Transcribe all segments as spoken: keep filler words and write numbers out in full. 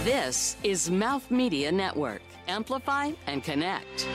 This is Mouth Media Network. Amplify and connect.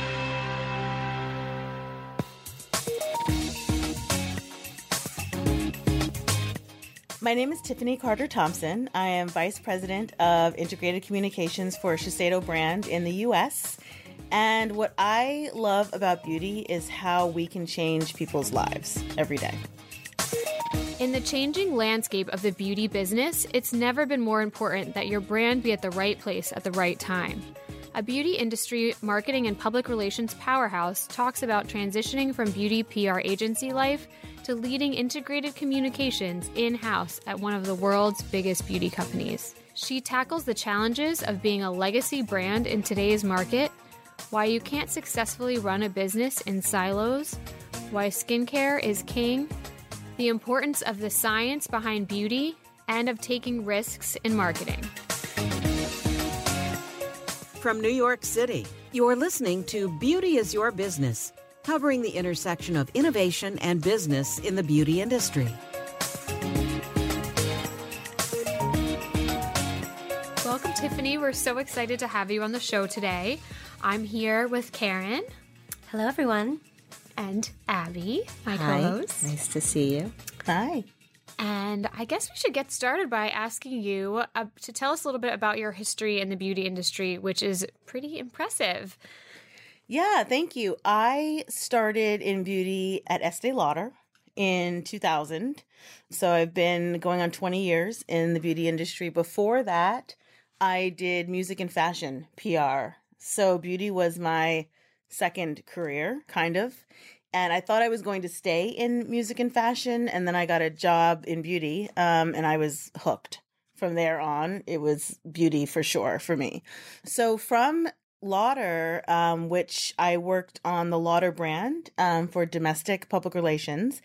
My name is Tiffany Carter Thompson. I am Vice President of Integrated Communications for Shiseido brand in the U S. And what I love about beauty is how we can change people's lives every day. In the changing landscape of the beauty business, it's never been more important that your brand be at the right place at the right time. A beauty industry marketing and public relations powerhouse talks about transitioning from beauty P R agency life to leading integrated communications in-house at one of the world's biggest beauty companies. She tackles the challenges of being a legacy brand in today's market, why you can't successfully run a business in silos, why skincare is king, the importance of the science behind beauty, and of taking risks in marketing. From New York City, you're listening to Beauty is Your Business, covering the intersection of innovation and business in the beauty industry. Welcome, Tiffany. We're so excited to have you on the show today. I'm here with Karen. Hello, everyone. And Abby, my Hi. co-host. Nice to see you. Hi. And I guess we should get started by asking you uh, to tell us a little bit about your history in the beauty industry, which is pretty impressive. Yeah, thank you. I started in beauty at Estee Lauder in two thousand. So I've been going on twenty years in the beauty industry. Before that, I did music and fashion P R. So beauty was my second career, kind of. And I thought I was going to stay in music and fashion, and then I got a job in beauty, um, and I was hooked. From there on, it was beauty for sure for me. So from Lauder, um, which I worked on the Lauder brand um, for domestic public relations,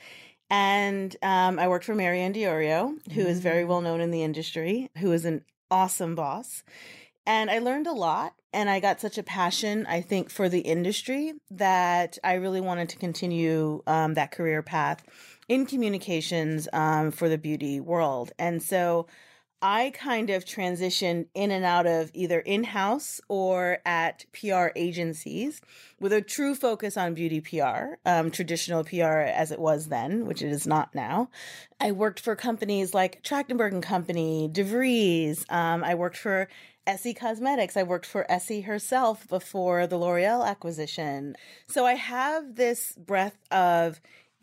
and um, I worked for Marianne Diorio, who mm-hmm. is very well known in the industry, who is an awesome boss. And I learned a lot, and I got such a passion, I think, for the industry that I really wanted to continue um, that career path in communications um, for the beauty world. And so I kind of transitioned in and out of either in-house or at P R agencies with a true focus on beauty P R, um, traditional P R as it was then, which it is not now. I worked for companies like Trachtenberg and Company, DeVries. Um, I worked for Essie Cosmetics. I worked for Essie herself before the L'Oreal acquisition. So I have this breadth of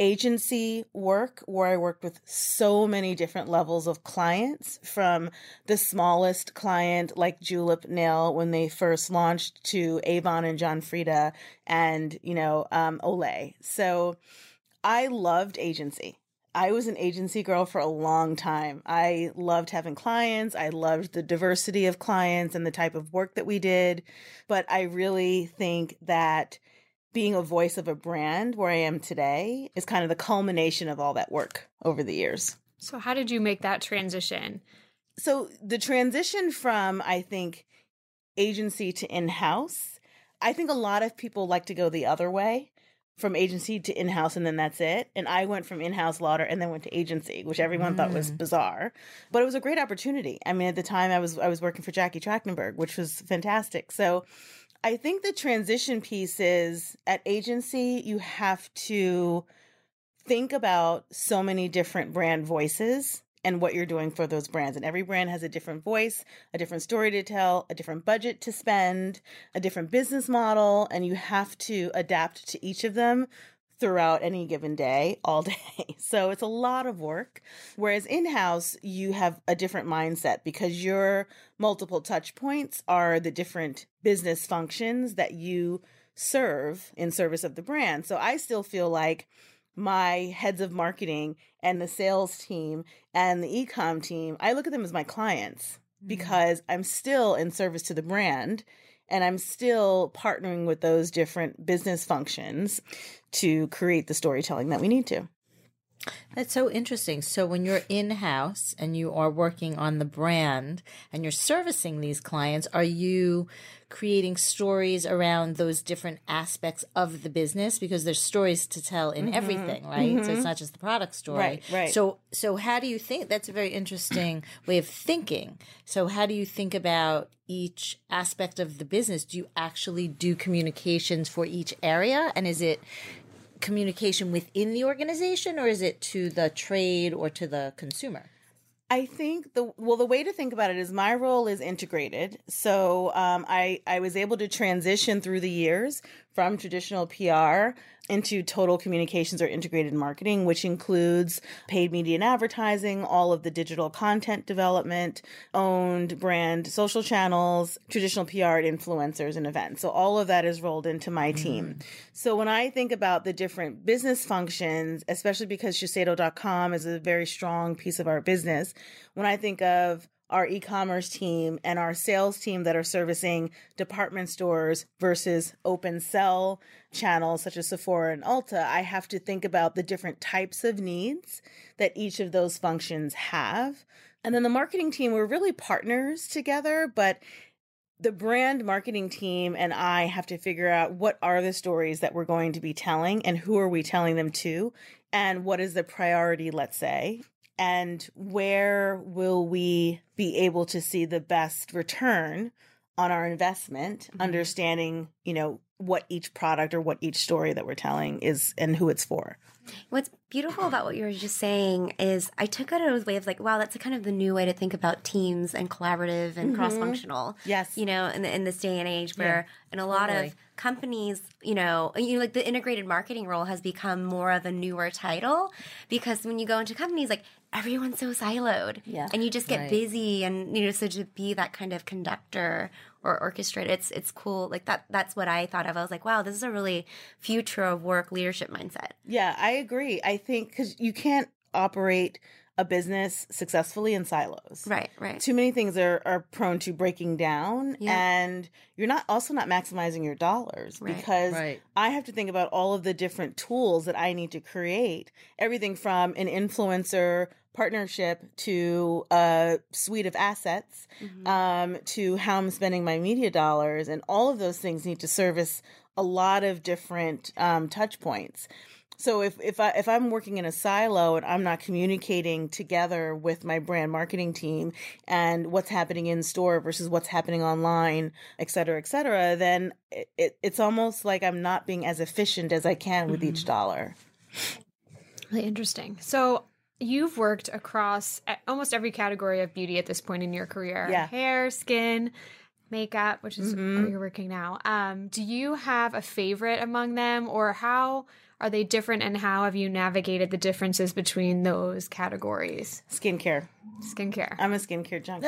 agency work where I worked with so many different levels of clients, from the smallest client like Julep Nail when they first launched to Avon and John Frieda and, you know, um, Olay. So I loved agency. I was an agency girl for a long time. I loved having clients. I loved the diversity of clients and the type of work that we did. But I really think that being a voice of a brand where I am today is kind of the culmination of all that work over the years. So how did you make that transition? So the transition from, I think, agency to in-house, I think a lot of people like to go the other way, from agency to in-house, and then that's it. And I went from in-house Lauder and then went to agency, which everyone mm. thought was bizarre. But it was a great opportunity. I mean, at the time I was I was working for Jackie Trachtenberg, which was fantastic. So I think the transition piece is, at agency, you have to think about so many different brand voices and what you're doing for those brands. And every brand has a different voice, a different story to tell, a different budget to spend, a different business model, and you have to adapt to each of them throughout any given day, all day. So it's a lot of work. Whereas in-house, you have a different mindset because your multiple touch points are the different business functions that you serve in service of the brand. So I still feel like my heads of marketing and the sales team and the e-com team, I look at them as my clients mm-hmm. because I'm still in service to the brand and I'm still partnering with those different business functions to create the storytelling that we need to. That's so interesting. So when you're in-house and you are working on the brand and you're servicing these clients, are you creating stories around those different aspects of the business? Because there's stories to tell in mm-hmm. everything, right? Mm-hmm. So it's not just the product story. Right, right. So, so how do you think, that's a very interesting way of thinking. So how do you think about each aspect of the business? Do you actually do communications for each area? And is it communication within the organization, or is it to the trade or to the consumer? I think the well, the way to think about it is my role is integrated. So um, I I was able to transition through the years from traditional P R into total communications or integrated marketing, which includes paid media and advertising, all of the digital content development, owned brand social channels, traditional P R, and influencers and events. So all of that is rolled into my team. Mm. So when I think about the different business functions, especially because Shiseido dot com is a very strong piece of our business, when I think of our e-commerce team and our sales team that are servicing department stores versus open sell channels such as Sephora and Ulta, I have to think about the different types of needs that each of those functions have. And then the marketing team, we're really partners together, but the brand marketing team and I have to figure out what are the stories that we're going to be telling and who are we telling them to, and what is the priority, let's say. And where will we be able to see the best return on our investment, mm-hmm. understanding, you know, what each product or what each story that we're telling is and who it's for. What's beautiful about what you were just saying is I took it as a way of like, wow, that's a kind of the new way to think about teams and collaborative and mm-hmm. cross-functional. Yes. You know, in, the, in this day and age where yeah, in a lot totally. of companies, you know, you know, like the integrated marketing role has become more of a newer title, because when you go into companies, like everyone's so siloed, yeah. and you just get right. busy, and you know, so to be that kind of conductor or orchestrator, it's it's cool. Like that, that's what I thought of. I was like, wow, this is a really future of work leadership mindset. Yeah, I agree. I think because you can't operate a business successfully in silos. Right, right. Too many things are, are prone to breaking down, yeah. and you're not also not maximizing your dollars right. because right. I have to think about all of the different tools that I need to create. Everything from an influencer partnership to a suite of assets, mm-hmm. um, to how I'm spending my media dollars, and all of those things need to service a lot of different um, touch points. So if if I if I'm working in a silo and I'm not communicating together with my brand marketing team and what's happening in store versus what's happening online, et cetera, et cetera, then it, it, it's almost like I'm not being as efficient as I can with mm-hmm. each dollar. Really interesting. So you've worked across almost every category of beauty at this point in your career. Yeah. Hair, skin, makeup, which is mm-hmm. where you're working now. Um, do you have a favorite among them, or how are they different, and how have you navigated the differences between those categories? Skincare. Skincare. I'm a skincare junkie.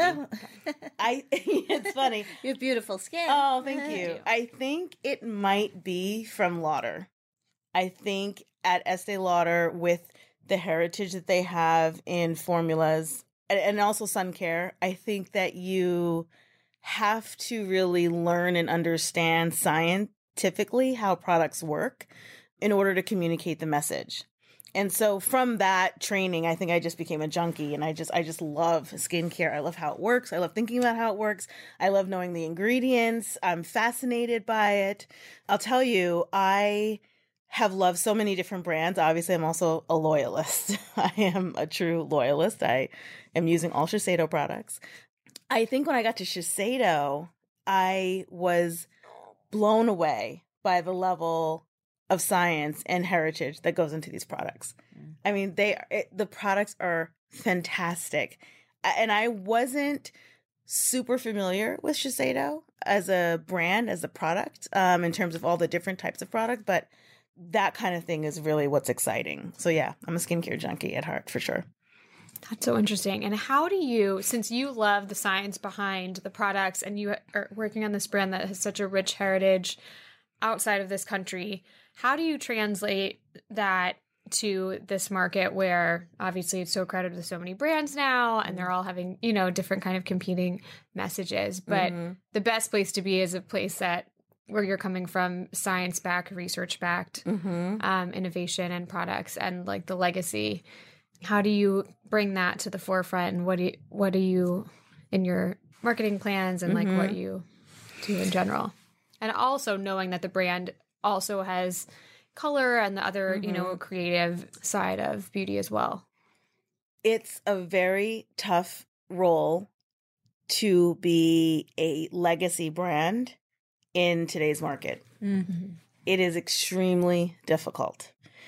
I. It's funny. You have beautiful skin. Oh, thank you. I think it might be from Lauder. I think at Estee Lauder, with the heritage that they have in formulas and, and also sun care, I think that you have to really learn and understand scientifically how products work in order to communicate the message. And so from that training, I think I just became a junkie, and I just I just love skincare. I love how it works. I love thinking about how it works. I love knowing the ingredients. I'm fascinated by it. I'll tell you, I have loved so many different brands. Obviously, I'm also a loyalist. I am a true loyalist. I am using all Shiseido products. I think when I got to Shiseido, I was blown away by the level of science and heritage that goes into these products. Mm. I mean, they it, the products are fantastic. And I wasn't super familiar with Shiseido as a brand, as a product, um, in terms of all the different types of product, but that kind of thing is really what's exciting. So yeah, I'm a skincare junkie at heart for sure. That's so interesting. And how do you, since you love the science behind the products and you are working on this brand that has such a rich heritage outside of this country, how do you translate that to this market where obviously it's so crowded with so many brands now and they're all having, you know, different kind of competing messages, but mm-hmm. the best place to be is a place that where you're coming from, science-backed, research-backed Mm-hmm. um, innovation and products and like the legacy. How do you bring that to the forefront, and what do you, what do you in your marketing plans and like Mm-hmm. what you do in general? And also knowing that the brand also has color and the other, Mm-hmm. you know, creative side of beauty as well. It's a very tough role to be a legacy brand in today's market. Mm-hmm. It is extremely difficult.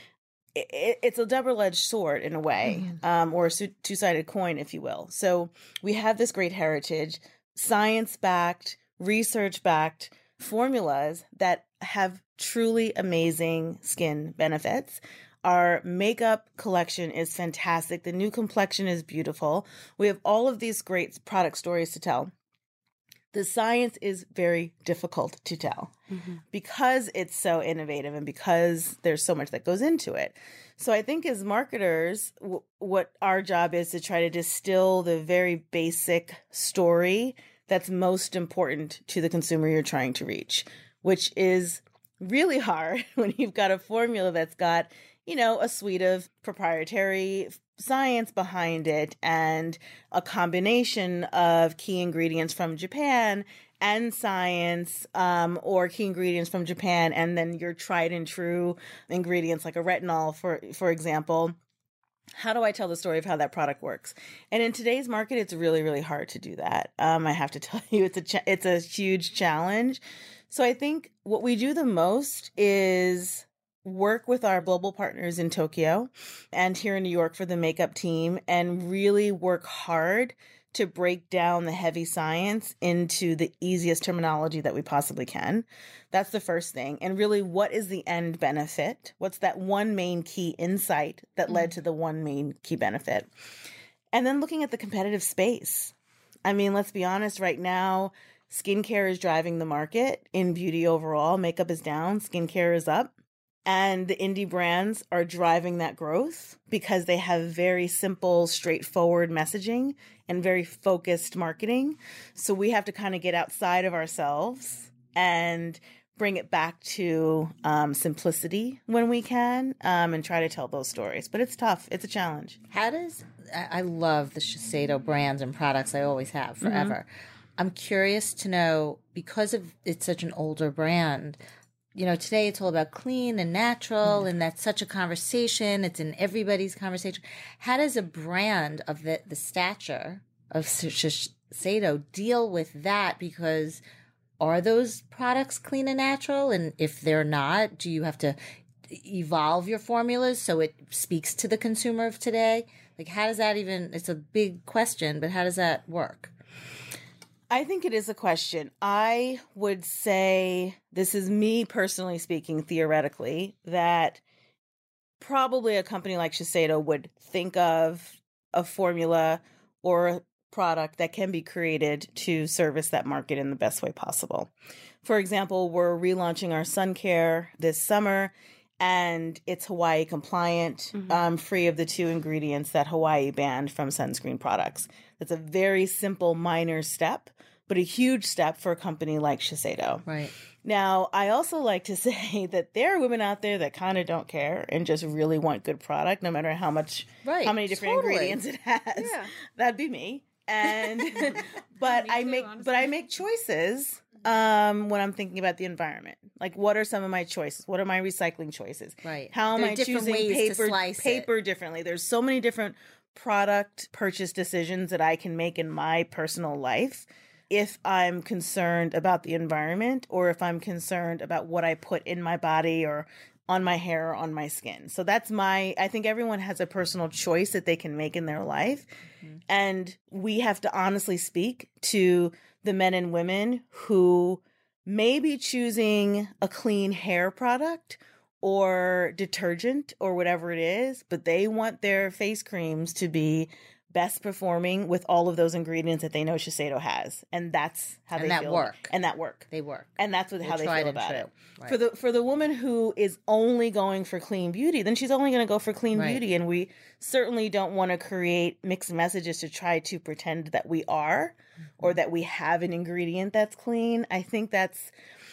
It, it, it's a double-edged sword in a way, Mm-hmm. um, or a su- two-sided coin, if you will. So we have this great heritage, science-backed, research-backed formulas that have truly amazing skin benefits. Our makeup collection is fantastic. The new complexion is beautiful. We have all of these great product stories to tell. The science is very difficult to tell Mm-hmm. because it's so innovative and because there's so much that goes into it. So I think as marketers, w- what our job is to try to distill the very basic story that's most important to the consumer you're trying to reach, which is really hard when you've got a formula that's got, you know, a suite of proprietary science behind it and a combination of key ingredients from Japan and science, um, or key ingredients from Japan, and then your tried and true ingredients like a retinol, for for example. How do I tell the story of how that product works? And in today's market, it's really, really hard to do that. Um, I have to tell you, it's a ch- it's a huge challenge. So I think what we do the most is work with our global partners in Tokyo and here in New York for the makeup team and really work hard to break down the heavy science into the easiest terminology that we possibly can. That's the first thing. And really, what is the end benefit? What's that one main key insight that led to the one main key benefit? And then looking at the competitive space. I mean, let's be honest, right now, skincare is driving the market in beauty overall. Makeup is down, skincare is up. And the indie brands are driving that growth because they have very simple, straightforward messaging and very focused marketing. So we have to kind of get outside of ourselves and bring it back to um, simplicity when we can, um, and try to tell those stories. But it's tough. It's a challenge. How does I I love the Shiseido brands and products. I always have forever. I'm curious to know, because of it's such an older brand. You know, today it's all about clean and natural, and that's such a conversation. It's in everybody's conversation. How does a brand of the, the stature of Shiseido deal with that? Because are those products clean and natural? And if they're not, do you have to evolve your formulas so it speaks to the consumer of today? Like, how does that even, it's a big question, but how does that work? I think it is a question. I would say, this is me personally speaking, theoretically, that probably a company like Shiseido would think of a formula or a product that can be created to service that market in the best way possible. For example, we're relaunching our sun care this summer, and it's Hawaii compliant, mm-hmm. um, free of the two ingredients that Hawaii banned from sunscreen products. That's a very simple, minor step, but a huge step for a company like Shiseido. Right. Now, I also like to say that there are women out there that kind of don't care and just really want good product, no matter how much, right. how many different totally. ingredients it has. Yeah. That'd be me. And but Me I too, make honestly. but I make choices um when I'm thinking about the environment. Like, what are some of my choices? What are my recycling choices? Right. How am There are I different choosing ways to paper slice it. paper differently? There's so many different product purchase decisions that I can make in my personal life if I'm concerned about the environment or if I'm concerned about what I put in my body or on my hair or on my skin. So that's my, I think everyone has a personal choice that they can make in their life. Mm-hmm. And we have to honestly speak to the men and women who may be choosing a clean hair product or detergent or whatever it is, but they want their face creams to be best performing with all of those ingredients that they know Shiseido has, and that's how And they that feel. work. And that work. They work. And that's what, They're how they tried feel and about true. it. Right. For the for the woman who is only going for clean beauty, then she's only going to go for clean Right. beauty, and we certainly don't want to create mixed messages to try to pretend that we are, mm-hmm. or that we have an ingredient that's clean. I think that's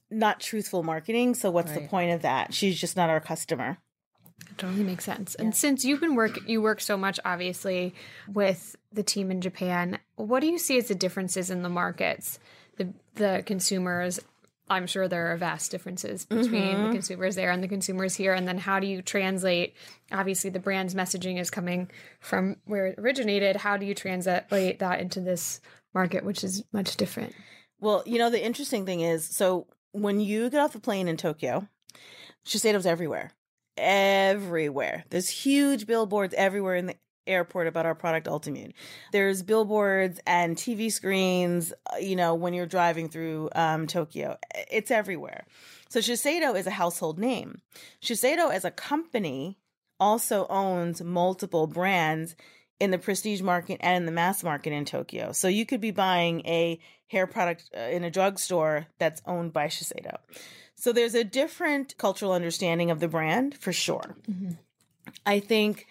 not truthful marketing. So what's Right. the point of that? She's just not our customer. It totally makes sense. And since you've been work, you work so much, obviously, with the team in Japan. What do you see as the differences in the markets, the the consumers? I'm sure there are vast differences between the consumers there and the consumers here. And then how do you translate? Obviously, the brand's messaging is coming from where it originated. How do you translate that into this market, which is much different? Well, you know, the interesting thing is, so when you get off the plane in Tokyo, Shiseido's everywhere. Everywhere. There's huge billboards everywhere in the airport about our product Ultimune. There's billboards and T V screens, uh, you know, when you're driving through um, Tokyo. It's everywhere. So Shiseido is a household name. Shiseido as a company also owns multiple brands in the prestige market and in the mass market in Tokyo. So you could be buying a hair product uh, in a drugstore that's owned by Shiseido. So there's a different cultural understanding of the brand for sure. Mm-hmm. I think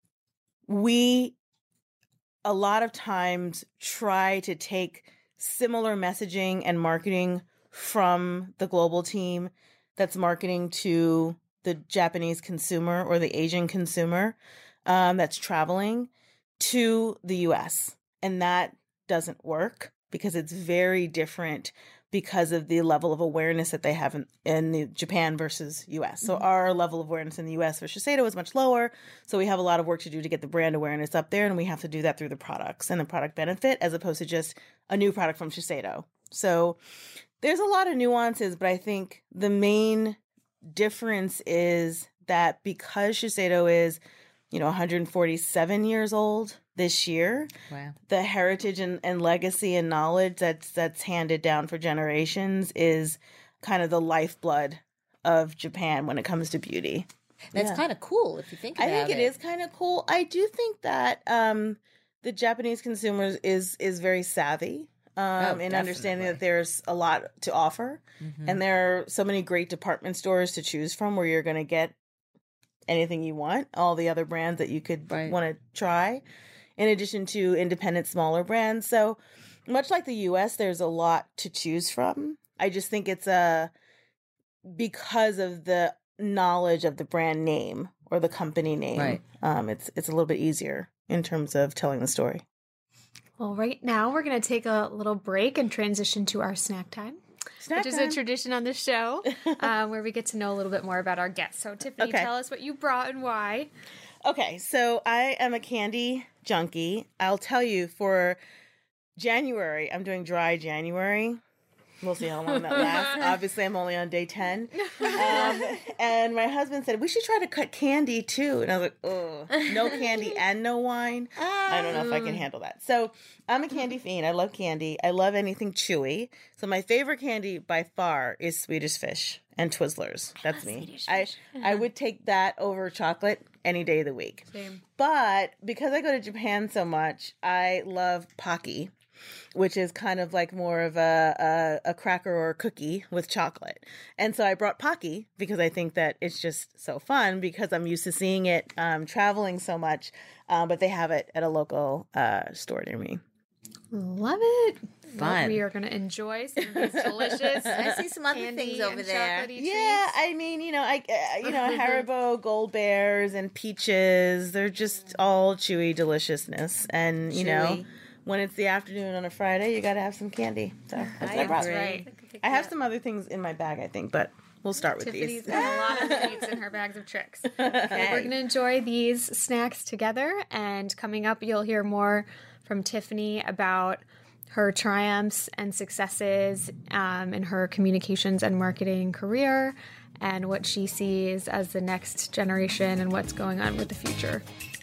we a lot of times try to take similar messaging and marketing from the global team that's marketing to the Japanese consumer or the Asian consumer um, that's traveling to the U S. And that doesn't work because it's very different because of the level of awareness that they have in, in the Japan versus U S. So our level of awareness in the U S for Shiseido is much lower. So we have a lot of work to do to get the brand awareness up there, and we have to do that through the products and the product benefit as opposed to just a new product from Shiseido. So there's a lot of nuances, but I think the main difference is that because Shiseido is, you know, one hundred forty-seven years old this year, Wow. the heritage and, and legacy and knowledge that's that's handed down for generations is kind of the lifeblood of Japan when it comes to beauty. That's Yeah. kind of cool if you think about I it. think it is kind of cool. I do think that um, the Japanese consumers is is very savvy um, Oh, in understanding definitely. that there's a lot to offer, Mhm. and there are so many great department stores to choose from where you're going to get anything you want, all the other brands that you could Right. want to try, in addition to independent smaller brands. So much like the U S, there's a lot to choose from. I just think it's a because of the knowledge of the brand name or the company name. Right. Um, it's it's a little bit easier in terms of telling the story. Well, right now we're going to take a little break and transition to our snack time. Snack Which is time. a tradition on this show, um, where we get to know a little bit more about our guests. So, Tiffany, Okay. tell us what you brought and why. Okay, so I am a candy junkie. I'll tell you, for January, I'm doing dry January. We'll see how long that lasts. Obviously, I'm only on day ten. Um, and my husband said, we should try to cut candy too. And I was like, oh, no candy and no wine. I don't know if I can handle that. So I'm a candy fiend. I love candy. I love anything chewy. So my favorite candy by far is Swedish Fish and Twizzlers. That's me. Swedish I, Fish. I would take that over chocolate any day of the week. Same. But because I go to Japan so much, I love Pocky, which is kind of like more of a, a a cracker or a cookie with chocolate. And so I brought Pocky because I think that it's just so fun because I'm used to seeing it um, traveling so much, uh, but they have it at a local uh, store near me. Love it. Well, Fun. we are going to enjoy some of these delicious I see some other candy things over and there. chocolatey Yeah, treats. I mean, you know, I uh, you know, Haribo Gold Bears and Peaches, they're just all chewy deliciousness. And, you know, Chewy. when it's the afternoon on a Friday, you got to have some candy. So that's what I I brought. agree. Right. I have some other things in my bag, I think, but we'll start with Tiffany's these. got a lot of treats in her bags of tricks. We're going to enjoy these snacks together. And coming up, you'll hear more from Tiffany about her triumphs and successes um, in her communications and marketing career and what she sees as the next generation and what's going on with the future.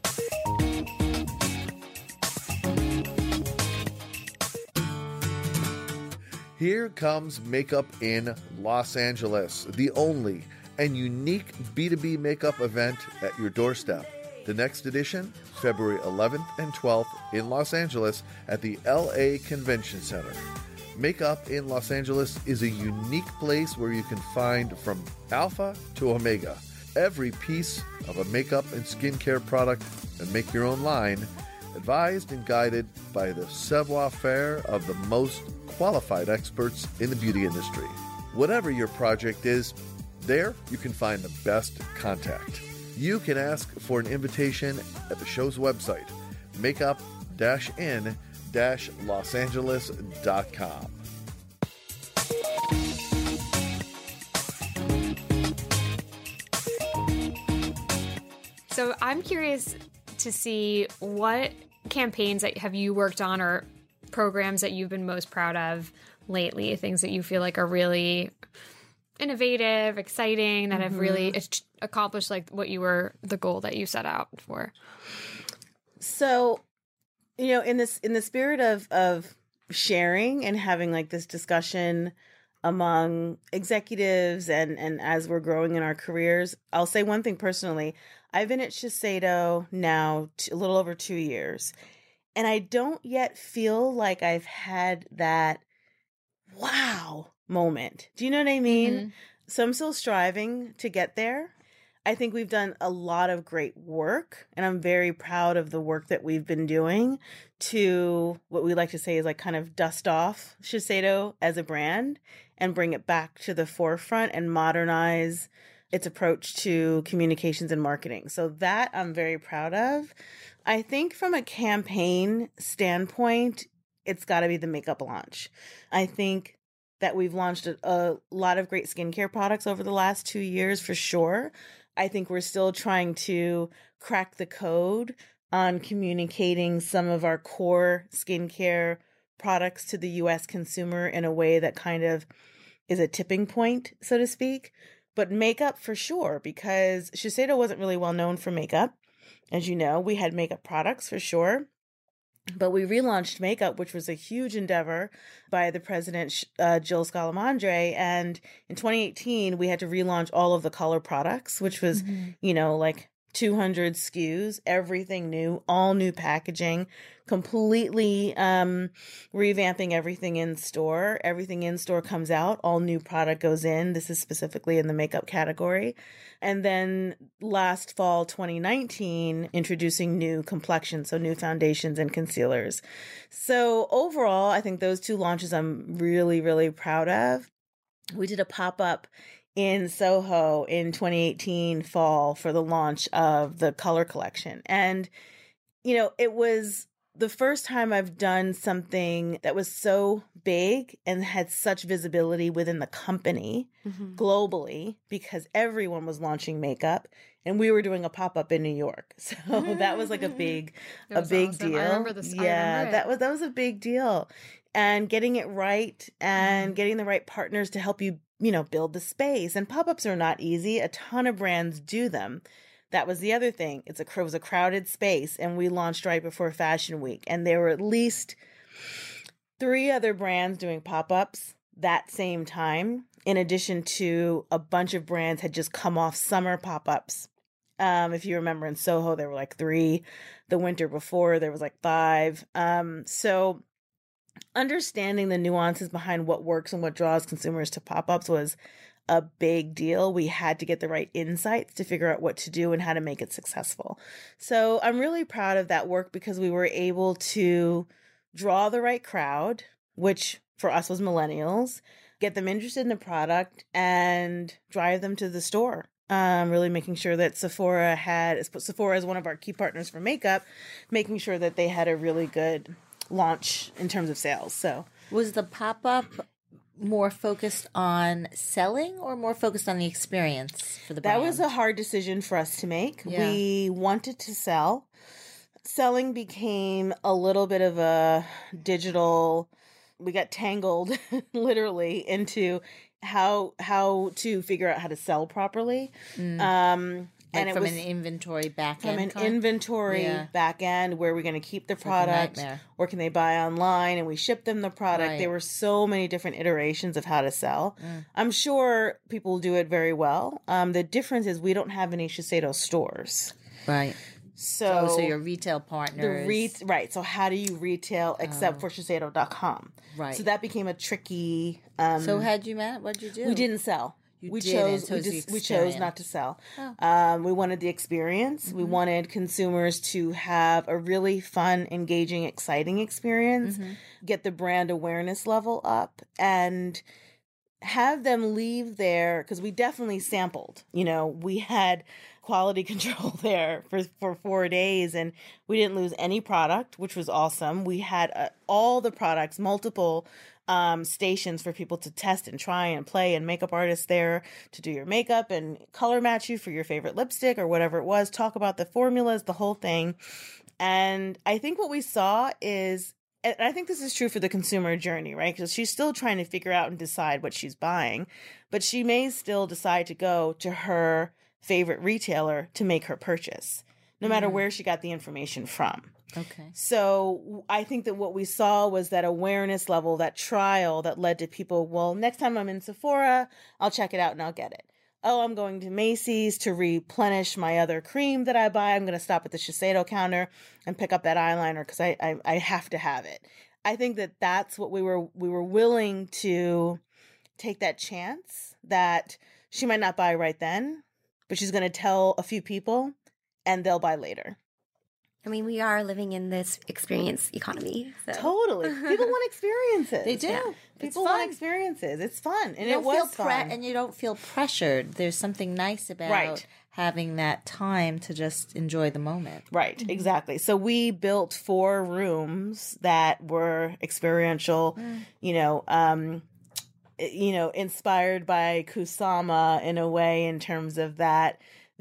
Here comes Makeup in Los Angeles, the only and unique B two B makeup event at your doorstep. The next edition, February eleventh and twelfth in Los Angeles at the L A Convention Center. Makeup in Los Angeles is a unique place where you can find from alpha to omega every piece of a makeup and skincare product and make your own line, advised and guided by the savoir-faire of the most qualified experts in the beauty industry. Whatever your project is, there you can find the best contact. You can ask for an invitation at the show's website, makeup dash in dash los angeles dot com. So I'm curious to see what campaigns that have you worked on or programs that you've been most proud of lately, things that you feel like are really innovative, exciting, that mm-hmm. have really accomplished like what you were, the goal that you set out for. So, you know, in this, in the spirit of, of sharing and having like this discussion among executives and, and as we're growing in our careers, I'll say one thing personally. I've been at Shiseido now t- a little over two years, and I don't yet feel like I've had that wow moment. Do you know what I mean? Mm-hmm. So I'm still striving to get there. I think we've done a lot of great work, and I'm very proud of the work that we've been doing to what we like to say is like kind of dust off Shiseido as a brand and bring it back to the forefront and modernize its approach to communications and marketing. So that I'm very proud of. I think from a campaign standpoint, it's got to be the makeup launch. I think that we've launched a, a lot of great skincare products over the last two years for sure. I think we're still trying to crack the code on communicating some of our core skincare products to the U S consumer in a way that kind of is a tipping point, so to speak. But makeup for sure, because Shiseido wasn't really well known for makeup. As you know, we had makeup products for sure. But we relaunched makeup, which was a huge endeavor by the president, uh, Jill Scalamandre. And in twenty eighteen, we had to relaunch all of the color products, which was, mm-hmm. you know, like two hundred S K Us, everything new, all new packaging, completely um, revamping everything in store. Everything in store comes out, all new product goes in. This is specifically in the makeup category. And then last fall, twenty nineteen, introducing new complexions, so new foundations and concealers. So overall, I think those two launches I'm really, really proud of. We did a pop-up in Soho in twenty eighteen fall for the launch of the color collection. And, you know, it was the first time I've done something that was so big and had such visibility within the company mm-hmm. globally, because everyone was launching makeup and we were doing a pop-up in New York. So that was like a big, a big awesome. deal. I remember this. Yeah, I remember that was, that was a big deal. And getting it right and mm. getting the right partners to help you, you know, build the space. And pop-ups are not easy. A ton of brands do them. That was the other thing. It's a, it was a crowded space, and we launched right before Fashion Week. And there were at least three other brands doing pop-ups that same time, in addition to a bunch of brands had just come off summer pop-ups. Um, if you remember in Soho, there were like three. The winter before, there was like five. Um, so understanding the nuances behind what works and what draws consumers to pop-ups was a big deal. We had to get the right insights to figure out what to do and how to make it successful. So I'm really proud of that work because we were able to draw the right crowd, which for us was millennials, get them interested in the product and drive them to the store. Um, really making sure that Sephora had, Sephora is one of our key partners for makeup, making sure that they had a really good launch in terms of sales. So was the pop-up more focused on selling or more focused on the experience for the brand? That was a hard decision for us to make. Yeah. We wanted to sell. Selling became a little bit of a digital, we got tangled literally into how how to figure out how to sell properly. Mm. Um Like and it from was an inventory back from end. an inventory yeah. back end, where we're going to keep the it's product, like or can they buy online and we ship them the product? Right. There were so many different iterations of how to sell. Mm. I'm sure people do it very well. Um, the difference is we don't have any Shiseido stores, right? So, oh, so your retail partners, the re- right? So how do you retail except oh. for Shiseido dot com? Right. So that became a tricky. Um, so how'd you Matt? What'd you do? We didn't sell. You we didn't. chose So we, just, we chose not to sell. Oh. Um, we wanted the experience. Mm-hmm. We wanted consumers to have a really fun, engaging, exciting experience, mm-hmm. get the brand awareness level up, and have them leave there, because we definitely sampled. You know, we had quality control there for, for four days and we didn't lose any product, which was awesome. We had uh, all the products, multiple um, stations for people to test and try and play, and makeup artists there to do your makeup and color match you for your favorite lipstick or whatever it was, talk about the formulas, the whole thing. And I think what we saw is, and I think this is true for the consumer journey, right? Because she's still trying to figure out and decide what she's buying, but she may still decide to go to her favorite retailer to make her purchase, no matter where she got the information from. Okay. So I think that what we saw was that awareness level, that trial that led to people, well, next time I'm in Sephora, I'll check it out and I'll get it. Oh, I'm going to Macy's to replenish my other cream that I buy. I'm going to stop at the Shiseido counter and pick up that eyeliner because I, I I have to have it. I think that that's what we were we were willing to take, that chance that she might not buy right then, but she's going to tell a few people and they'll buy later. I mean, we are living in this experience economy. So. Totally. People want experiences. They do. Yeah. It's People fun. want experiences. It's fun. And You it don't was feel pre- fun. and you don't feel pressured. There's something nice about Right. having that time to just enjoy the moment. Right, exactly. So we built four rooms that were experiential, you know, um, you know, inspired by Kusama in a way, in terms of that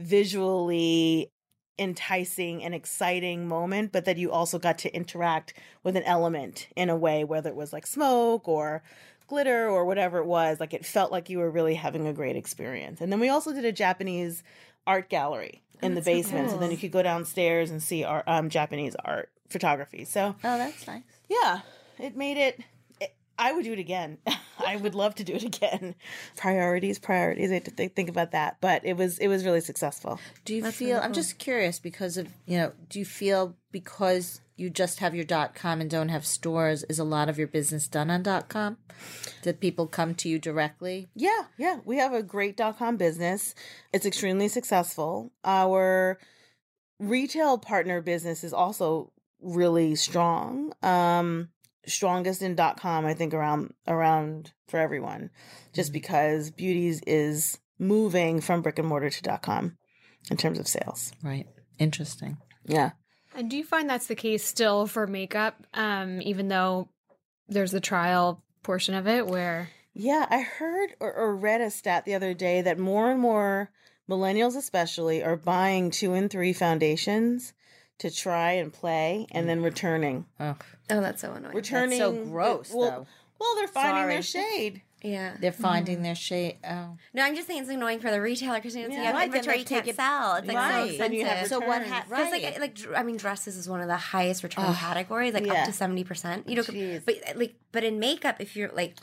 visually enticing and exciting moment, but that you also got to interact with an element in a way, whether it was like smoke or glitter or whatever it was. Like, it felt like you were really having a great experience. And then we also did a Japanese art gallery in the basement, so then you could go downstairs and see our um, Japanese art photography. So Oh, that's nice. yeah, it made it, it I would do it again. I would love to do it again. Priorities, priorities. I have to think, think about that. But it was it was really successful. Do you feel, I'm just curious because of, you know, do you feel because you just have your .com and don't have stores, is a lot of your business done on .com? Did people come to you directly? Yeah, yeah. We have a great .com business. It's extremely successful. Our retail partner business is also really strong. Um, strongest in .com, I think, around around for everyone, just because Beauties is moving from brick and mortar to .com in terms of sales. Right. Interesting. Yeah. And do you find that's the case still for makeup, um, even though there's the trial portion of it where... Yeah, I heard or, or read a stat the other day that more and more millennials especially are buying two and three foundations to try and play and then returning. Oh, Oh, that's so annoying. Returning. so gross, well, though. Well, they're finding Sorry. their shade. Yeah. they're finding their shade. Oh. No, I'm just saying it's annoying for the retailer because you, know, Yeah. you have Right, then inventory they you can't take it- sell. It's like so Right. expensive. Then you have So what returns. ha- Because right. like like dr- I mean dresses is one of the highest return categories, like Yeah. up to seventy percent. You know, Jeez. but like but in makeup, if you're like,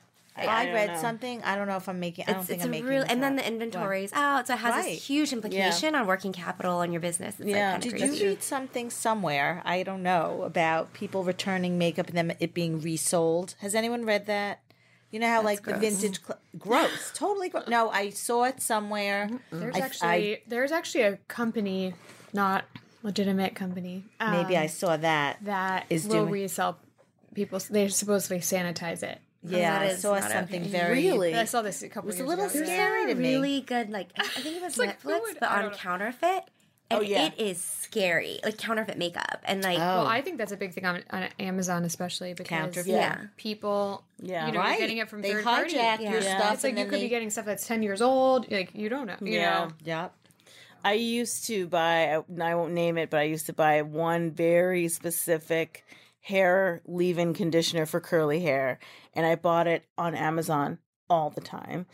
I I, don't read know. something. I don't know if I'm making. I don't it's, think it's I'm a making. real, this and then up. the inventory is out, so it has Right. this huge implication on working capital and your business. It's Yeah. like kind of Did crazy. you read something somewhere? I don't know about people returning makeup and then it being resold. Has anyone read that? You know how like gross. the vintage, cl- gross, totally gross. No, I saw it somewhere. There's I- actually there's actually a company, not legitimate company. I, maybe I um, saw that. that is will doing- resell people. They supposedly sanitize it. Yeah, that I is saw not something okay. very. Really? I saw this a couple It was a years little ago. scary to me. really good, like I think it was like, who Netflix, would- but I on don't know. counterfeit. And Oh, yeah. it is scary, like counterfeit makeup, and like Well, I think that's a big thing on, on Amazon, especially because Counterfeit. yeah. people, Yeah. you know, Right. you're getting it from They third party. hijack Yeah. your Yeah. stuff. It's like and you then could they, be getting stuff that's ten years old. Like you don't know. You Yeah. know. Yep. I used to buy, I won't name it, but I used to buy one very specific hair leave-in conditioner for curly hair. And I bought it on Amazon all the time.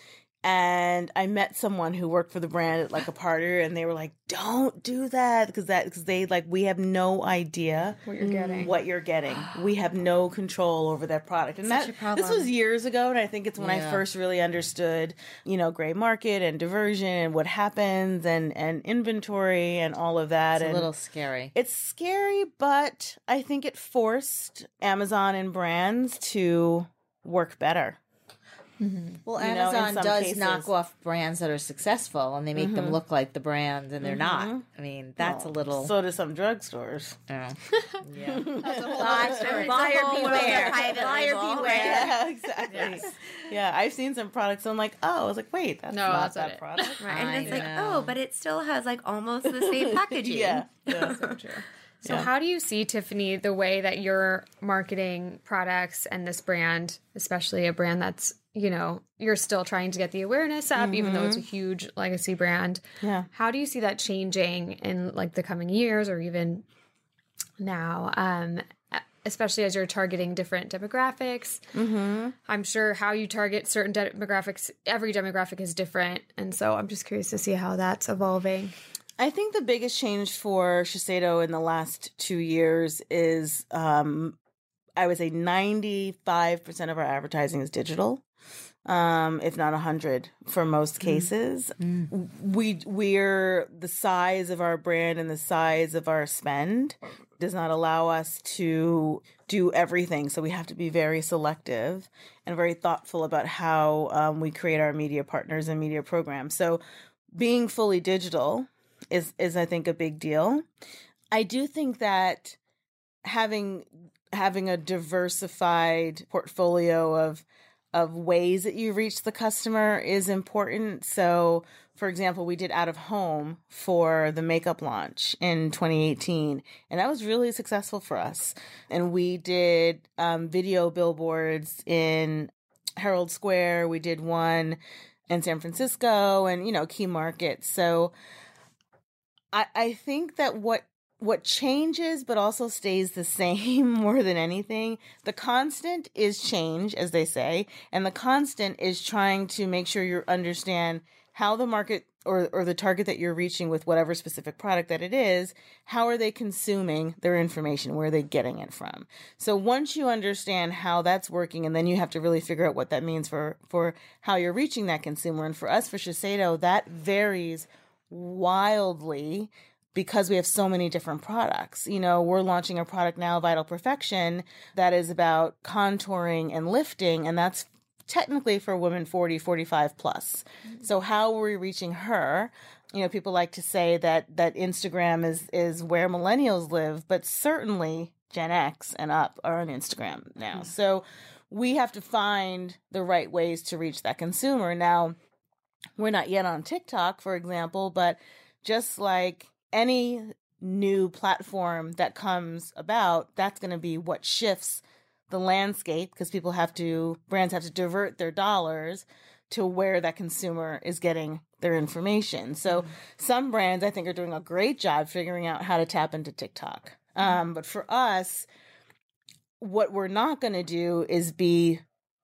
And I met someone who worked for the brand at like a party, and they were like, "Don't do that," because that because they like we have no idea What you're getting. what you're getting. We have no control over that product. And Such that a problem. this was years ago, and I think it's when I Yeah. first really understood, you know, gray market and diversion and what happens and and inventory and all of that. It's a and little scary. it's scary, but I think it forced Amazon and brands to work better. Mm-hmm. Well, You know, in Amazon some does cases. knock off brands that are successful, and they make them look like the brand, and they're not. I mean, that's a little. So do some drugstores. Yeah. Buyer beware. Private Buyer label. beware. Yeah, exactly. Yeah, I've seen some products. I'm like, oh, I was like, wait, that's No, not that's not that it. product. Right. And I it's like, know. oh, but it still has like almost the same packaging. Yeah, yeah. So true. So Yeah. how do you see, Tiffany, the way that you're marketing products and this brand, especially a brand that's, you know, you're still trying to get the awareness up, even though it's a huge legacy brand. Yeah. How do you see that changing in like the coming years or even now? Um, especially as you're targeting different demographics. Mm-hmm. I'm sure how you target certain demographics, every demographic is different. And so I'm just curious to see how that's evolving. I think the biggest change for Shiseido in the last two years is, um, I would say ninety-five percent of our advertising is digital, um, if not one hundred for most cases. Mm. We, we're, the size of our brand and the size of our spend does not allow us to do everything. So we have to be very selective and very thoughtful about how um, we create our media partners and media programs. So being fully digital is, is I think, a big deal. I do think that having having a diversified portfolio of of ways that you reach the customer is important. So, for example, we did out of home for the makeup launch in twenty eighteen, and that was really successful for us. And we did um, video billboards in Herald Square. We did one in San Francisco and, you know, key markets. So I, I think that what what changes but also stays the same more than anything, the constant is change, as they say, and the constant is trying to make sure you understand how the market or, or the target that you're reaching with whatever specific product that it is, how are they consuming their information? Where are they getting it from? So once you understand how that's working, and then you have to really figure out what that means for, for how you're reaching that consumer. And for us, for Shiseido, that varies wildly because we have so many different products. You know, we're launching a product now, Vital Perfection, that is about contouring and lifting, and that's technically for women forty, forty-five plus. Mm-hmm. So how are we reaching her? You know, people like to say that that Instagram is is where millennials live, but certainly Gen X and up are on Instagram now. Mm-hmm. So we have to find the right ways to reach that consumer. Now, we're not yet on TikTok, for example, but just like any new platform that comes about, that's going to be what shifts the landscape, because people have to, brands have to divert their dollars to where that consumer is getting their information. So mm-hmm. some brands, I think, are doing a great job figuring out how to tap into TikTok. Mm-hmm. Um, but for us, what we're not going to do is be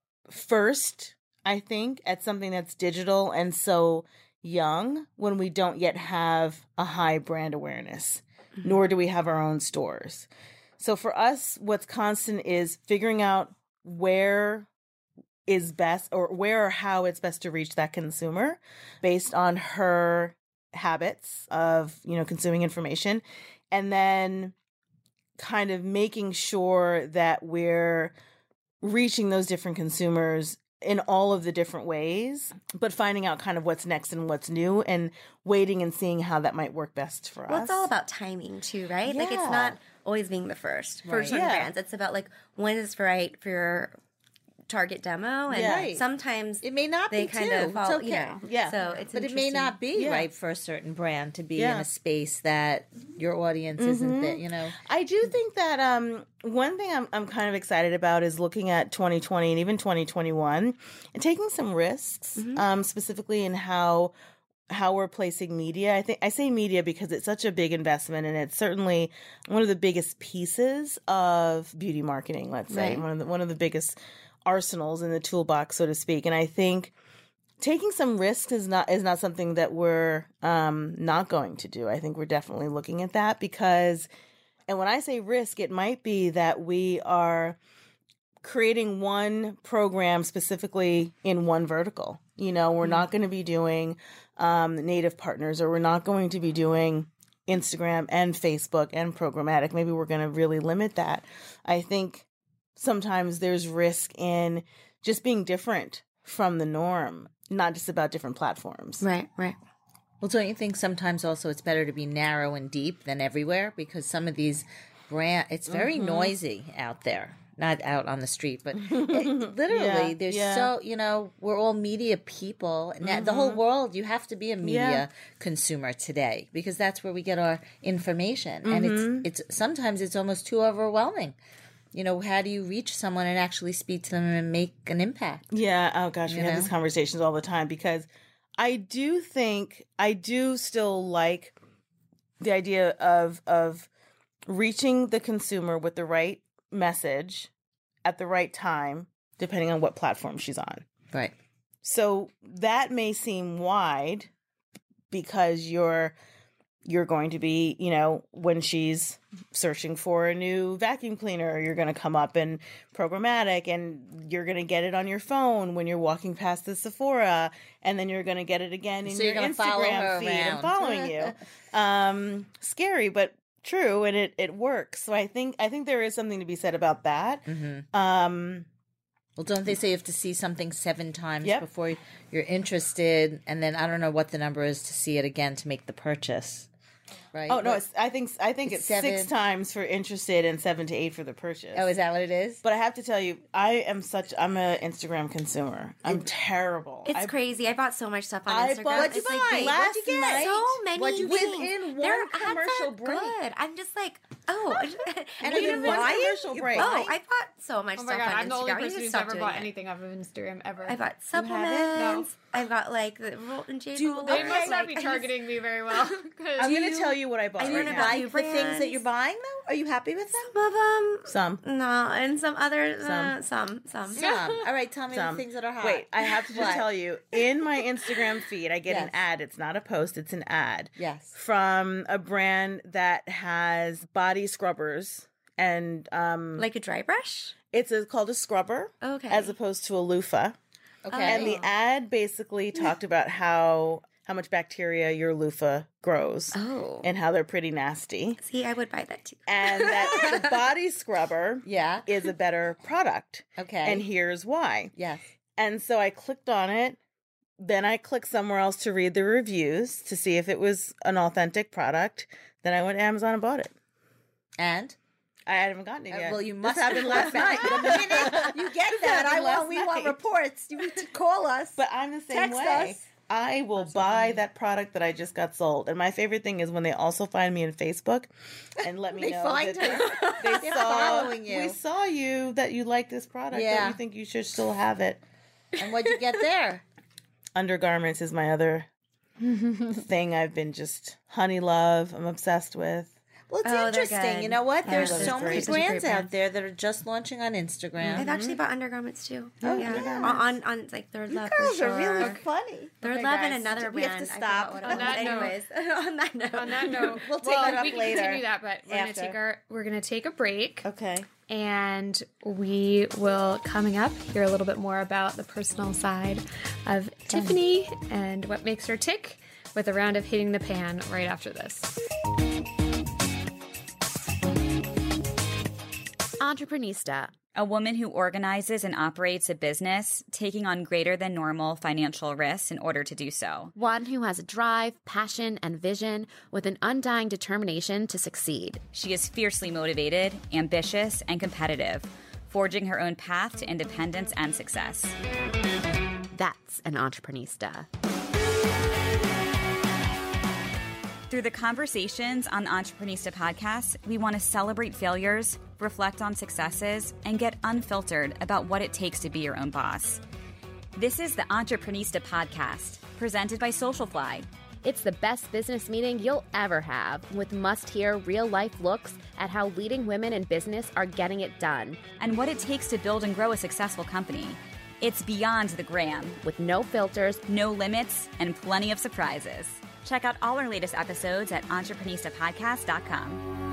first, I think, at something that's digital and so young when we don't yet have a high brand awareness, mm-hmm. nor do we have our own stores. So for us, what's constant is figuring out where is best or where or how it's best to reach that consumer based on her habits of, you know, consuming information, and then kind of making sure that we're reaching those different consumers in all of the different ways, but finding out kind of what's next and what's new and waiting and seeing how that might work best for well, us. It's all about timing too, right? Yeah. Like it's not always being the first for Right. certain Yeah. brands. It's about like when is right for your target demo, and Yeah. Right. sometimes It may not they be kind too. of follow, it's you okay. know. Yeah. So it's But it may interesting. not be Yeah. right for a certain brand to be Yeah. in a space that your audience isn't there, you know. I do think that um, one thing I'm, I'm kind of excited about is looking at twenty twenty and even twenty twenty-one and taking some risks, Mm-hmm. um, specifically in how how we're placing media. I think I say media because it's such a big investment, and it's certainly one of the biggest pieces of beauty marketing. Let's say Right. one of the one of the biggest arsenals in the toolbox, so to speak. And I think taking some risks is not is not something that we're um, not going to do. I think we're definitely looking at that because, and when I say risk, it might be that we are creating one program specifically in one vertical. You know, we're not going to be doing um, native partners, or we're not going to be doing Instagram and Facebook and programmatic. Maybe we're going to really limit that. I think sometimes there's risk in just being different from the norm, not just about different platforms. Right, right. Well, don't you think sometimes also it's better to be narrow and deep than everywhere? Because some of these brand, it's very mm-hmm. noisy out there. Not out on the street, but it, literally, yeah, there's yeah. so, you know, we're all media people. And mm-hmm. the whole world, you have to be a media yeah. consumer today because that's where we get our information. Mm-hmm. And it's it's sometimes it's almost too overwhelming. You know, how do you reach someone and actually speak to them and make an impact? Yeah. Oh, gosh. We You have know? these conversations all the time because I do think, I do still like the idea of of reaching the consumer with the right message at the right time, depending on what platform she's on. Right. So that may seem wide because you're you're going to be, you know, when she's searching for a new vacuum cleaner, you're going to come up in programmatic and you're going to get it on your phone when you're walking past the Sephora, and then you're going to get it again in So your you're gonna follow her Instagram feed around. and following you. Um, scary, but true, and it, it works. So I think I think there is something to be said about that. Mm-hmm. Um, Well, don't they say you have to see something seven times Yep. before you're interested? And then I don't know what the number is to see it again to make the purchase. Right? oh no, But- it's, I think I think It's it's, seven- six times for interested and seven to eight for the purchase. oh, is that what it is? But I have to tell you, I am such I'm an Instagram consumer. I'm terrible. It's I, crazy. I bought so much stuff on I Instagram. bought- What'd you It's like, buy? wait, What'd last you get? night- so many What'd you things. within Their one ads commercial are break? good. I'm just like, oh, And you even know one what? commercial You break. Oh, I bought so much Oh stuff my god, on I'm the only Instagram. I need person to who's stop ever doing bought it. anything off of Instagram ever. I bought You haven't? supplements. I've got like the Rolton J. Do- Cole. They Okay. must not like, be I just- targeting me very well. 'cause- I'm Do going to you- tell you what I bought Are right you learn now. about like new the things that brands. you're buying, though? Are you happy with them? Some of them. Some. No, and some other. Some. Uh, some. Some. Some. All right, tell me Some. the things that are hot. Wait, I have to just What? tell you, in my Instagram feed, I get Yes. an ad. It's not a post, it's an ad. Yes. From a brand that has body scrubbers. And um, Like a dry brush. it's a, called a scrubber Okay. as opposed to a loofah. Okay. And the ad basically talked about how how much bacteria your loofah grows Oh. and how they're pretty nasty. See, I would buy that too. And that the body scrubber yeah. is a better product. Okay. And here's why. yes. And so I clicked on it. Then I clicked somewhere else to read the reviews to see if it was an authentic product. Then I went to Amazon and bought it. And? I haven't gotten it Uh, yet. well, you This must happened last night. The minute you get that, I happened want. last We want night. reports. You need to call us. But I'm the same Text way. us. I will buy that product that I just got sold. And my favorite thing is when they also find me on Facebook and let me They know find that her. they, they They're saw following you. we saw you that you like this product. Yeah. Don't you think you should still have it? And what'd you get there? Undergarments is my other thing I've been just honey love. I'm obsessed with. Well, it's Oh, they're interesting. good. You know what? Yeah, There's those so are many great. Such a great brands brand. out there that are just launching on Instagram. I've actually bought undergarments too. Oh, yeah, undergarments. on on it's like Third You Love. girls for sure. are really funny. Third Okay, Love guys, and another we have brand. to I stop. forgot what it On was. that note- Anyways, on that note. On that note, We'll take well, that up we can later. continue that, but we're gonna After. take our we're gonna take a break, Okay. and we will coming up hear a little bit more about the personal side of Tiffany and what makes her tick, with a round of hitting the pan right after this. Entreprenista. A woman who organizes and operates a business, taking on greater than normal financial risks in order to do so. One who has drive, passion, and vision with an undying determination to succeed. She is fiercely motivated, ambitious, and competitive, forging her own path to independence and success. That's an Entreprenista. Through the conversations on the Entreprenista podcast, we want to celebrate failures, reflect on successes, and get unfiltered about what it takes to be your own boss. This is the Entreprenista podcast, presented by Socialfly. It's the best business meeting you'll ever have, with must-hear real-life looks at how leading women in business are getting it done. And what it takes to build and grow a successful company. It's beyond the gram, With no filters, no limits, and plenty of surprises. Check out all our latest episodes at entreprenista podcast dot com.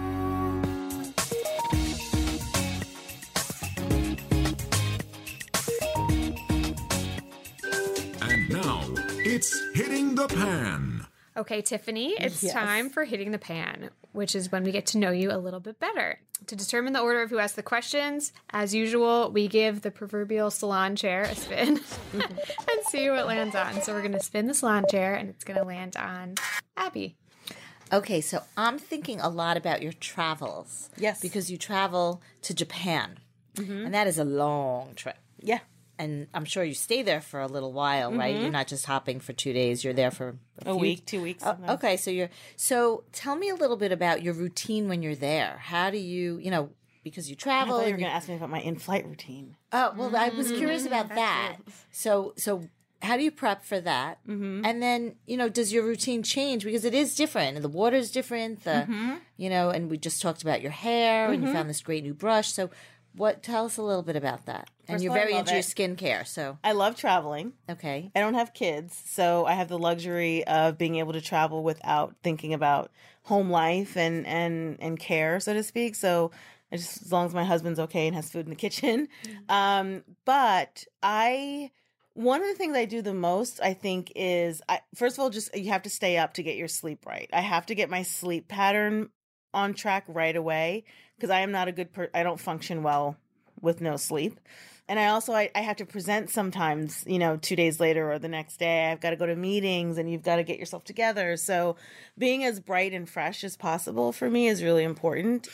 And now, it's Hitting the Pan. Okay, Tiffany, it's Yes. time for hitting the pan, which is when we get to know you a little bit better. To determine the order of who asks the questions, as usual, we give the proverbial salon chair a spin and see what lands on. So we're going to spin the salon chair, and it's going to land on Abby. Okay, so I'm thinking a lot about your travels. Yes. Because you travel to Japan, and that is a long trip. Yeah. And I'm sure you stay there for a little while, right? You're not just hopping for two days. You're there for a, A few- week, two weeks. Oh, okay, so you're so tell me a little bit about your routine when you're there. How do you, you know, because you I travel. thought you were and going to ask me about my in-flight routine. Oh, well, I was curious about that. So, so how do you prep for that? Mm-hmm. And then, you know, does your routine change because it is different? The water's different. The, Mm-hmm. you know, and we just talked about your hair, and you found this great new brush. So, what? Tell us a little bit about that. And First you're of all, I very love into your it. skincare, so I love traveling. okay. I don't have kids, so I have the luxury of being able to travel without thinking about home life and and and care, so to speak. So I just as long as my husband's okay and has food in the kitchen. Um, but I one of the things I do the most, I think, is I, first of all, just you have to stay up to get your sleep right. I have to get my sleep pattern on track right away because I am not a good per- I don't function well with no sleep. And I also, I, I have to present sometimes, you know, two days later or the next day. I've got to go to meetings and you've got to get yourself together. So being as bright and fresh as possible for me is really important.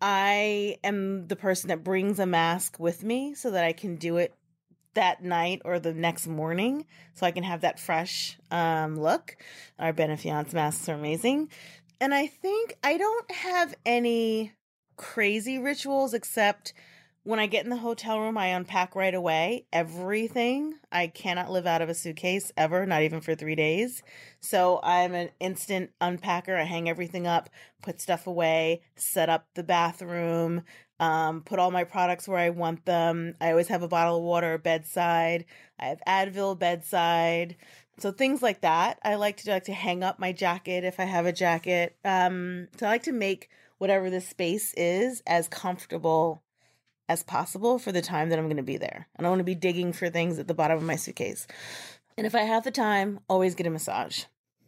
I am the person that brings a mask with me so that I can do it that night or the next morning so I can have that fresh um, look. Our Benefiance masks are amazing. And I think I don't have any crazy rituals except when I get in the hotel room, I unpack right away everything. I cannot live out of a suitcase ever, not even for three days. So I'm an instant unpacker. I hang everything up, put stuff away, set up the bathroom, um, put all my products where I want them. I always have a bottle of water bedside. I have Advil bedside. So things like that. I like to like to hang up my jacket if I have a jacket. Um, so I like to make whatever the space is as comfortable as possible for the time that I'm going to be there. I don't want to be digging for things at the bottom of my suitcase. And if I have the time, always get a massage.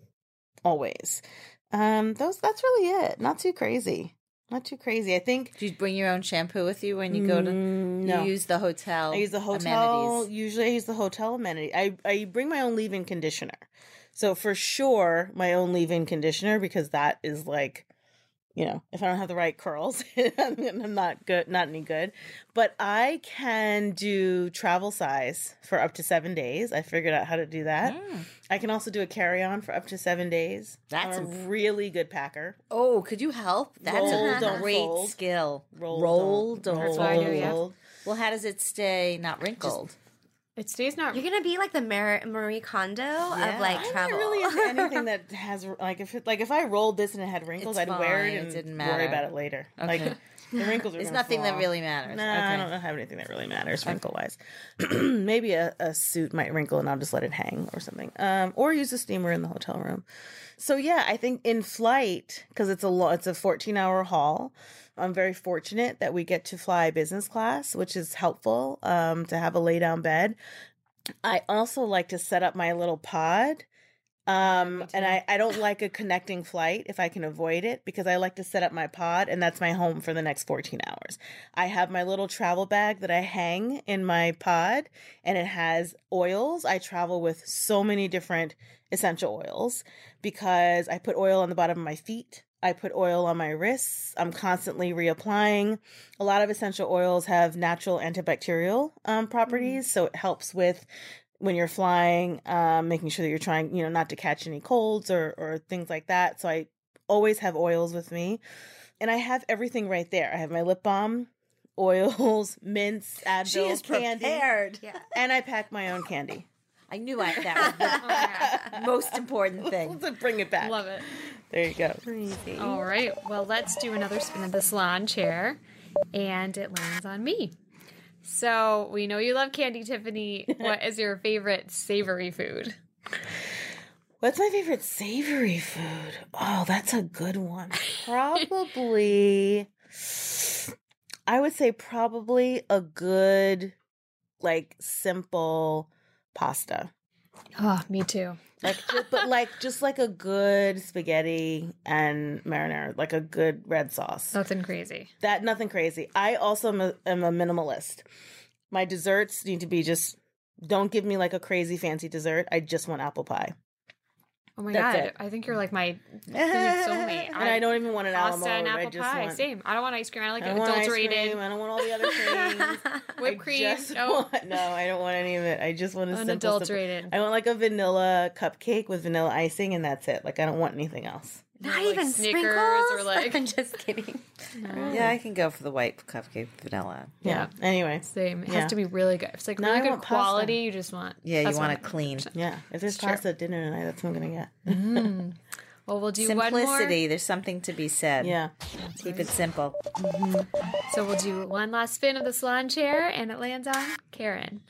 Always. Um, those that's really it. Not too crazy. Not too crazy. I think. Do you bring your own shampoo with you when you go to? Mm, no. You use the hotel. I use the hotel. amenities. Usually, I use the hotel amenity. I I bring my own leave-in conditioner. So for sure, my own leave-in conditioner because that is like, you know, if I don't have the right curls, I'm not good, not any good. But I can do travel size for up to seven days. I figured out how to do that. Mm. I can also do a carry-on for up to seven days. That's I'm a imp- really good packer. Oh, could you help? That's Roll, a don't great fold. skill. Roll, Roll, don't, don't That's what I do, yeah. fold. Well, how does it stay not wrinkled? It stays not. You're gonna be like the Mar- Marie Kondo of like I'm travel. not really into anything that has like if it, like if I rolled this and it had wrinkles, It's I'd wear fine, it it and didn't worry matter. about it later. Okay. Like the wrinkles are There's gonna nothing that fall. really matters. No, Okay. I don't have anything that really matters wrinkle wise. Maybe a, a suit might wrinkle and I'll just let it hang or something. Um, or use a steamer in the hotel room. So yeah, I think in flight because it's a lo- it's a fourteen hour haul. I'm very fortunate that we get to fly business class, which is helpful um, to have a lay down bed. I also like to set up my little pod. Um, and I, I don't like a connecting flight if I can avoid it because I like to set up my pod and that's my home for the next fourteen hours. I have my little travel bag that I hang in my pod and it has oils. I travel with so many different essential oils because I put oil on the bottom of my feet. I put oil on my wrists. I'm constantly reapplying. A lot of essential oils have natural antibacterial um, properties, mm-hmm. so it helps with when you're flying, um, making sure that you're trying, you know, not to catch any colds or, or things like that. So I always have oils with me. And I have everything right there. I have my lip balm, oils, mints, Advil, She is candy. prepared. Yeah. And I pack my own candy. I knew I, that was the most important thing. Let's bring it back. Love it. There you go. All right. Well, let's do another spin of the salon chair, and it lands on me. So we know you love candy, Tiffany. What is your favorite savory food? What's my favorite savory food? Oh, that's a good one. Probably, I would say probably a good, like, simple pasta. Oh, me too. Like, ju- but like just like a good spaghetti and marinara, like a good red sauce. Nothing crazy. That nothing crazy. I also am a, am a minimalist. My desserts need to be just. Don't give me like a crazy fancy dessert. I just want apple pie. Oh my That's god! it. I think you're like my food soulmate. And I don't even want an pasta alamo. and apple I just pie. want, Same. I don't want ice cream. I like I it don't want ice adulterated. cream. I don't want all the other things. Whipped I cream. just No. want- no, I don't want any of it. I just want a simple, Unadulterated. simple. I want like a vanilla cupcake with vanilla icing, and that's it. Like I don't want anything else. Not Like even Snickers sprinkles? or like- I'm just kidding. Yeah, I can go for the white cupcake with vanilla. Yeah. Anyway, Same. It Yeah. has to be really good. If it's like No, really I good want pasta. quality, you just want. Yeah, you that's want what it clean. yeah. If there's It's true. pasta at dinner tonight, that's what I'm gonna get. Mm. Well, we'll do one more. Simplicity. There's something to be said. Yeah. Keep it simple. So we'll do one last spin of the salon chair, and it lands on Karen.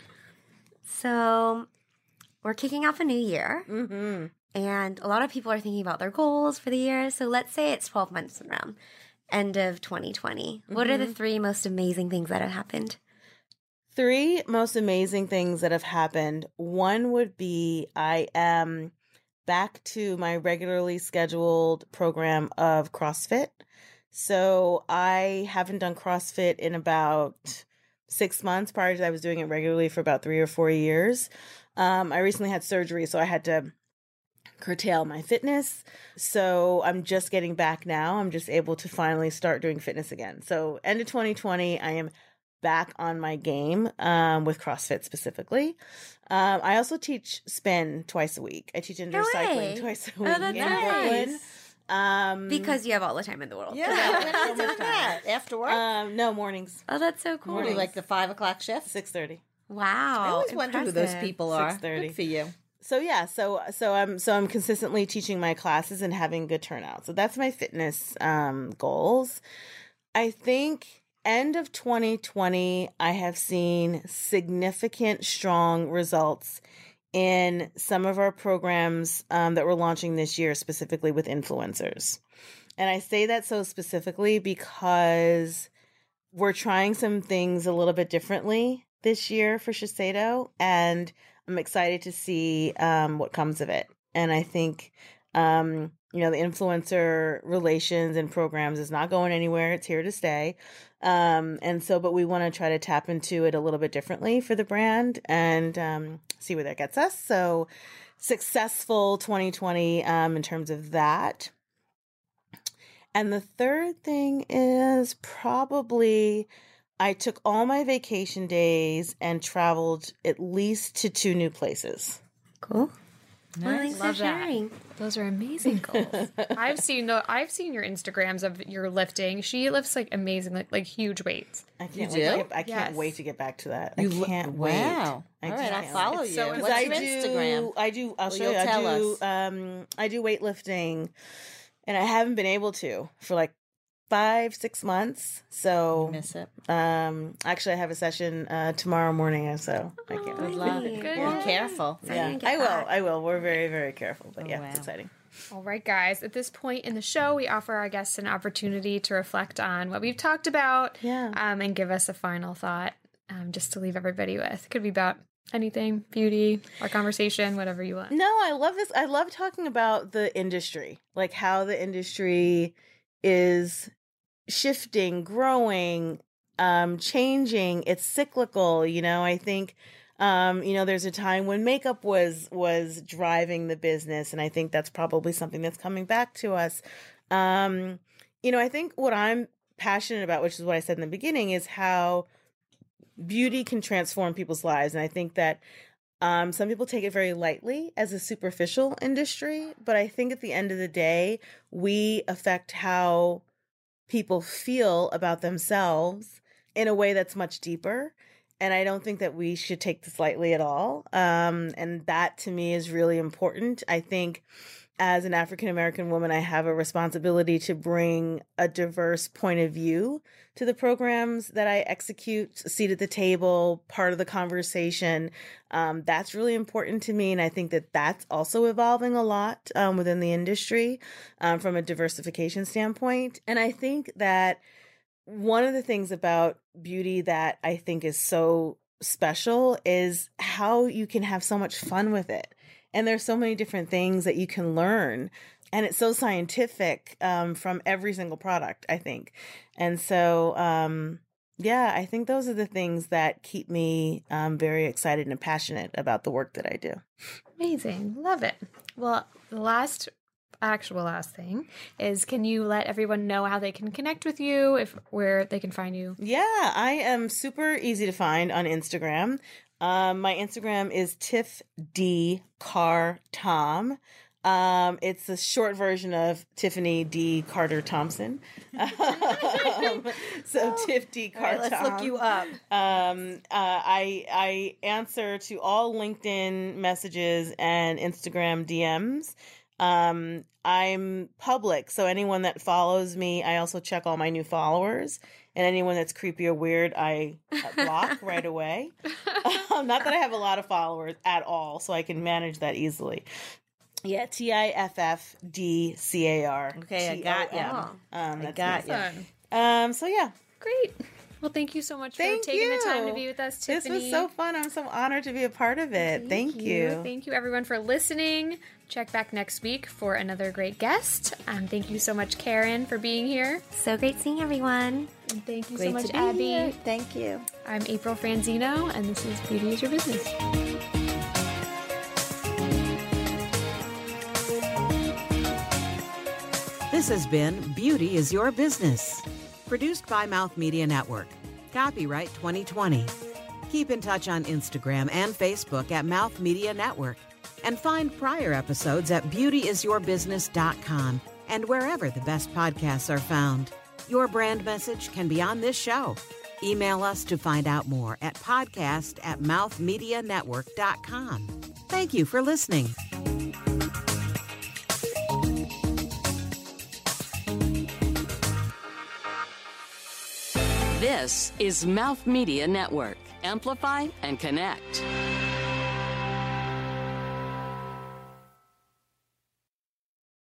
So we're kicking off a new year. Mm-hmm. And a lot of people are thinking about their goals for the year. So let's say it's twelve months from now, end of twenty twenty. Mm-hmm. What are the three most amazing things that have happened? Three most amazing things that have happened. One would be I am back to my regularly scheduled program of CrossFit. So I haven't done CrossFit in about six months. Prior to that, I was doing it regularly for about three or four years. Um, I recently had surgery, so I had to curtail my fitness. So I'm just getting back now. I'm just able to finally start doing fitness again. So end of twenty twenty, I am back on my game um, with CrossFit specifically. Um, I also teach spin twice a week. I teach indoor No cycling way. twice a Oh, week that's in nice. Brooklyn. Um, Because you have all the time in the world. Yeah, Yeah, when so are you much doing time. that? After work? um, no, mornings, Oh, that's so cool. Do you like the five o'clock shift? six thirty. Wow. I always wonder who those impressive. people are. six thirty. Good for you. So yeah, so so I'm so I'm consistently teaching my classes and having good turnout. So that's my fitness um, goals. I think end of twenty twenty, I have seen significant, strong results in some of our programs um, that we're launching this year, specifically with influencers. And I say that so specifically because we're trying some things a little bit differently this year for Shiseido, and I'm excited to see um, what comes of it. And I think, um, you know, the influencer relations and programs is not going anywhere. It's here to stay. Um, and so, but we want to try to tap into it a little bit differently for the brand and um, see where that gets us. So successful twenty twenty um, in terms of that. And the third thing is probably I took all my vacation days and traveled at least to two new places. Cool. Well, Nice. thanks for Love that. sharing. Those are amazing goals. I've seen the I've seen your Instagrams of your lifting. She lifts like amazing, like like huge weights. I can't You wait. To do? get, I can't Yes. wait to get back to that. You I lo- can't wait. Wow. I All just right, I'll can't follow wait. you. so What's Because I your do, Instagram? I do. I'll Well, show you'll you. I tell do. us. Um, I do weightlifting, and I haven't been able to for like five, six months. So, Miss it. um, actually, I have a session uh, tomorrow morning, so I can't Oh, wait. Good luck. Good. Be careful. So Yeah, you get I will. back. I will. We're very, very careful, but Oh, yeah, it's wow. exciting. All right, guys. At this point in the show, we offer our guests an opportunity to reflect on what we've talked about, Yeah. um, and give us a final thought, um, just to leave everybody with. It could be about anything, beauty, our conversation, whatever you want. No, I love this. I love talking about the industry, like how the industry is shifting, growing, um, changing. It's cyclical. You know, I think, um, you know, there's a time when makeup was was driving the business, and I think that's probably something that's coming back to us. Um, you know, I think what I'm passionate about, which is what I said in the beginning, is how beauty can transform people's lives, and I think that Um, some people take it very lightly as a superficial industry, but I think at the end of the day, we affect how people feel about themselves in a way that's much deeper. And I don't think that we should take this lightly at all. Um, and that to me is really important. I think as an African American woman, I have a responsibility to bring a diverse point of view to the programs that I execute, a seat at the table, part of the conversation. Um, that's really important to me. And I think that that's also evolving a lot um, within the industry um, from a diversification standpoint. And I think that one of the things about beauty that I think is so special is how you can have so much fun with it. And there's so many different things that you can learn. And it's so scientific um, from every single product, I think. And so, um, yeah, I think those are the things that keep me um, very excited and passionate about the work that I do. Amazing. Love it. Well, the last actual last thing is, can you let everyone know how they can connect with you, if where they can find you? Yeah, I am super easy to find on Instagram. Um, my Instagram is Tiff D Car Tom. Um, it's a short version of Tiffany D. Carter Thompson. Um, so Oh. Tiff D. All right, Carter. let's look you up. Um, uh, I I answer to all LinkedIn messages and Instagram D Ms. Um, I'm public, so anyone that follows me, I also check all my new followers. And anyone that's creepy or weird, I block right away. Um, not that I have a lot of followers at all, so I can manage that easily. Yeah, T I F F D C A R. Okay, I got ya. Um, I that's got me. ya. Um, so yeah. Great. Well, thank you so much Thank for taking you. the time to be with us, This Tiffany. was so fun. I'm so honored to be a part of it. Thank, you. Thank you, everyone, for listening. Check back next week for another great guest. Um, thank you so much, Karen, for being here. So great seeing everyone. And thank you Great so much, to be Abby. here. Thank you. I'm April Franzino, and this is Beauty is Your Business. This has been Beauty is Your Business, produced by Mouth Media Network. Copyright twenty twenty. Keep in touch on Instagram and Facebook at Mouth Media Network, and find prior episodes at beauty is your business dot com and wherever the best podcasts are found. Your brand message can be on this show. Email us to find out more at podcast at mouth media network dot com. Thank you for listening. This is Mouth Media Network. Amplify and connect.